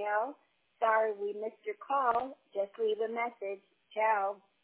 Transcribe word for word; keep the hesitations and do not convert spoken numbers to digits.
Michelle. Sorry we missed your call. Just leave a message. Ciao.